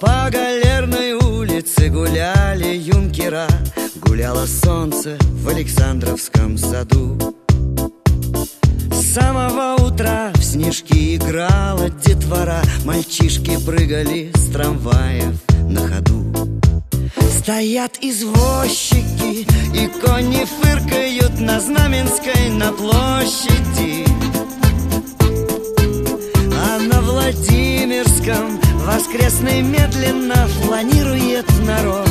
По Галерной улице гуляли юнкера, гуляло солнце в Александровском саду. С самого утра в снежки играла детвора, мальчишки прыгали с трамваев на ходу. Стоят извозчики и кони фыркают на Знаменской, на площади. А на Владимирском воскресный медленно фланирует народ.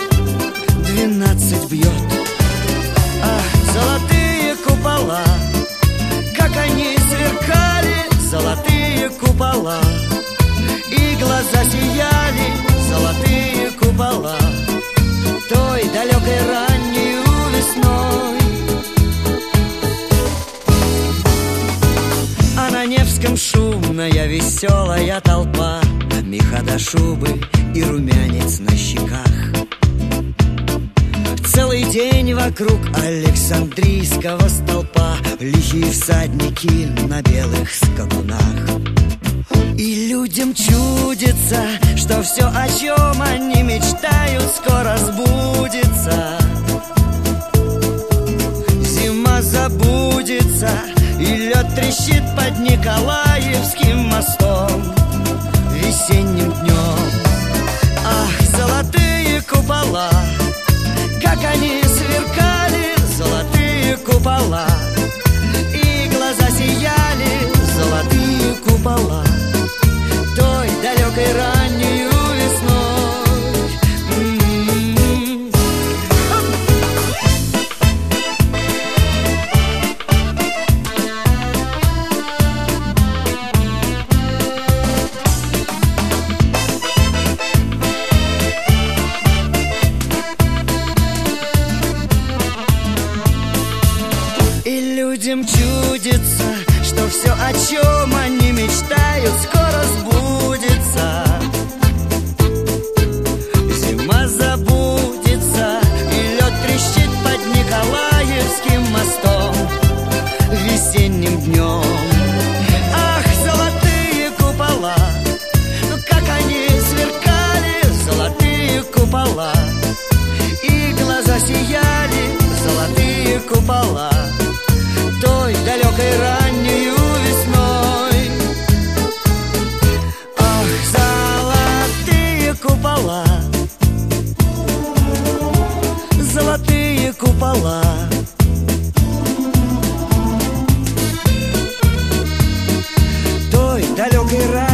12 бьет. Ах, золотые купола, как они сверкали, золотые купола. И глаза сияли, золотые купола, той далекой ранней весной. А на Невском шумная веселая толпа, меха до шубы и румянец на щеках. Целый день вокруг Александрийского столпа лихие всадники на белых скакунах. И людям чудится, что все, о чем они мечтают, скоро сбудется. Зима забудется, и лед трещит под Николаевским мостом весенним днем. Ах, золотые купола, как они сверкали, золотые купола. И глаза сияли, золотые купола, той далекой ранней весной. И людям чудится, что все, о чем они мечтают, скоро сбудется. Зима забудется, и лед трещит под Николаевским мостом весенним днем. Ах, золотые купола, как они сверкали, золотые купола. И глаза сияли, золотые купола, той далекой ранней весной. Ах, золотые купола, золотые купола, той далекой ранней.